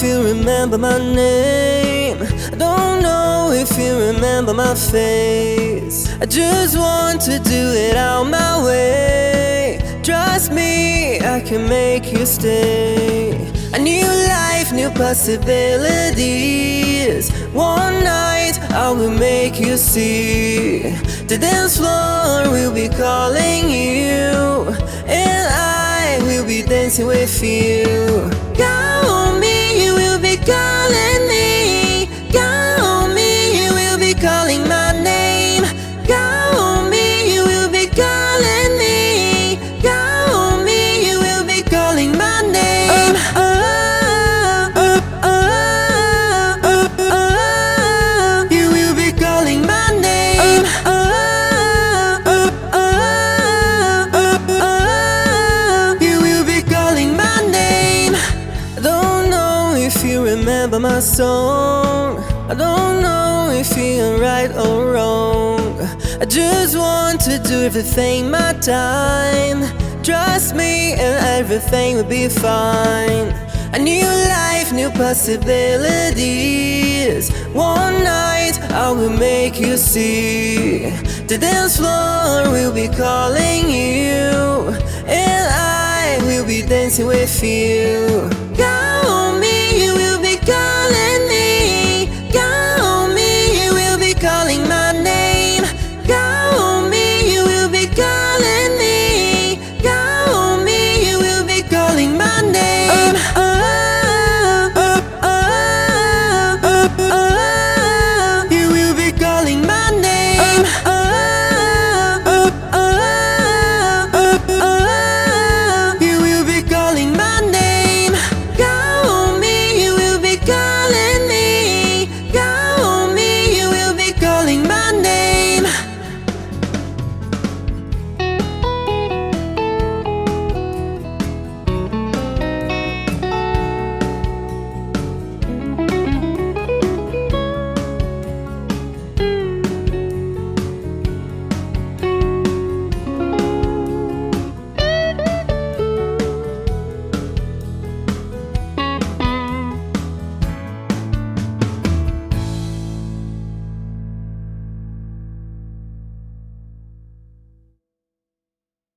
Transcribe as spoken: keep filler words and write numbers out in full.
you remember my name. I don't know if you remember my face. I just want to do it out my way. Trust me, I can make you stay. A new life, new possibilities. One night I will make you see. The dance floor will be calling you, and I will be dancing with you. Count on me, you will be calling me. Count on me, you will be calling my name. Count on me, you will be calling me. Count on me, you will be calling my name. Uh, uh, uh, uh, uh, uh, you will be calling my name. Uh, uh, uh, uh, uh, you will be calling my name. I don't know if you remember my song. I don't know if you're right or wrong. I just want to do everything my time. Trust me and everything will be fine. A new life, new possibilities. One night I will make you see. The dance floor will be calling you, and I will be dancing with you.